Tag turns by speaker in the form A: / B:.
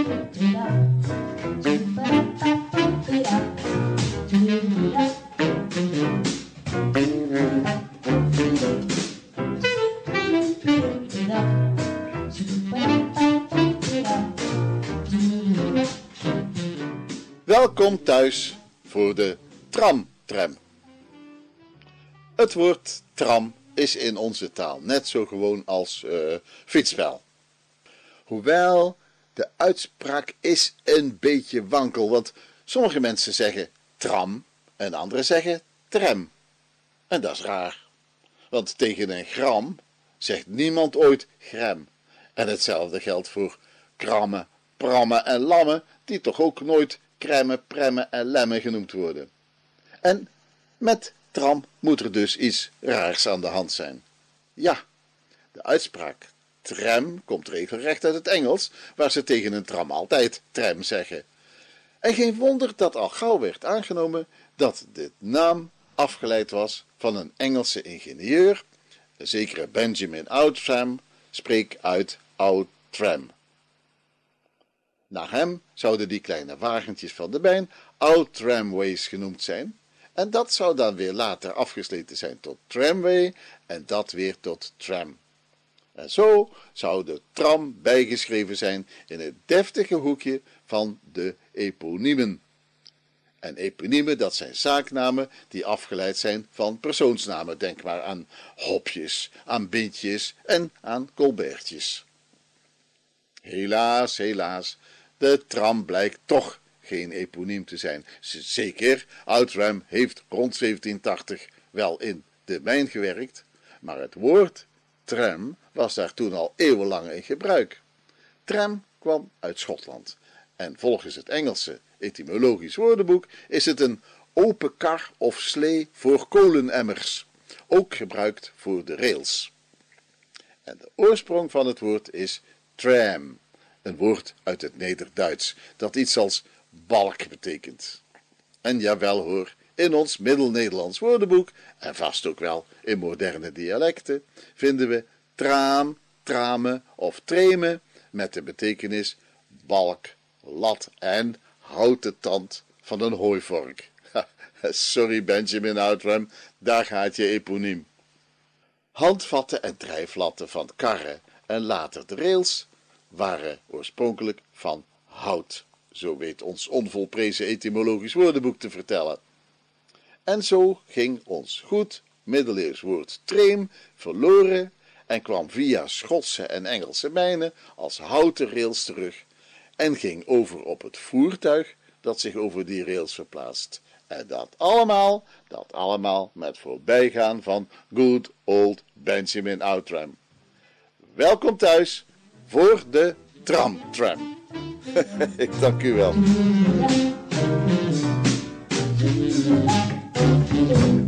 A: Welkom thuis voor de tram-tram. Het woord tram is in onze taal net zo gewoon als fietsspel. Hoewel de uitspraak is een beetje wankel, want sommige mensen zeggen tram en anderen zeggen tram. En dat is raar, want tegen een gram zegt niemand ooit gram. En hetzelfde geldt voor krammen, prammen en lammen, die toch ook nooit kremmen, premmen en lemmen genoemd worden. En met tram moet er dus iets raars aan de hand zijn. Ja, de uitspraak tram komt regelrecht uit het Engels, waar ze tegen een tram altijd tram zeggen. En geen wonder dat al gauw werd aangenomen dat de naam afgeleid was van een Engelse ingenieur, een zekere Benjamin Outram, spreek uit Outram. Naar hem zouden die kleine wagentjes van de Bijl Outtramways genoemd zijn, en dat zou dan weer later afgesleten zijn tot tramway en dat weer tot tram. En zo zou de tram bijgeschreven zijn in het deftige hoekje van de eponiemen. En eponiemen, dat zijn zaaknamen die afgeleid zijn van persoonsnamen. Denk maar aan Hopjes, aan Bintjes en aan Colbertjes. Helaas, helaas, de tram blijkt toch geen eponiem te zijn. Zeker, Outram heeft rond 1780 wel in de mijn gewerkt, maar het woord tram was daar toen al eeuwenlang in gebruik. Tram kwam uit Schotland en volgens het Engelse etymologisch woordenboek is het een open kar of slee voor kolenemmers, ook gebruikt voor de rails. En de oorsprong van het woord is tram, een woord uit het Nederduits, dat iets als balk betekent. En jawel hoor, in ons Middel-Nederlands woordenboek, en vast ook wel in moderne dialecten, vinden we traam, tramen of tremen met de betekenis balk, lat en houten tand van een hooivork. Sorry Benjamin Outram, daar gaat je eponiem. Handvatten en drijflatten van karren en later de rails waren oorspronkelijk van hout, zo weet ons onvolprezen etymologisch woordenboek te vertellen. En zo ging ons goed middeleeuws woord treem verloren en kwam via Schotse en Engelse mijnen als houten rails terug en ging over op het voertuig dat zich over die rails verplaatst. En dat allemaal met voorbijgaan van good old Benjamin Outram. Welkom thuis voor de tram-tram. Ik dank u wel.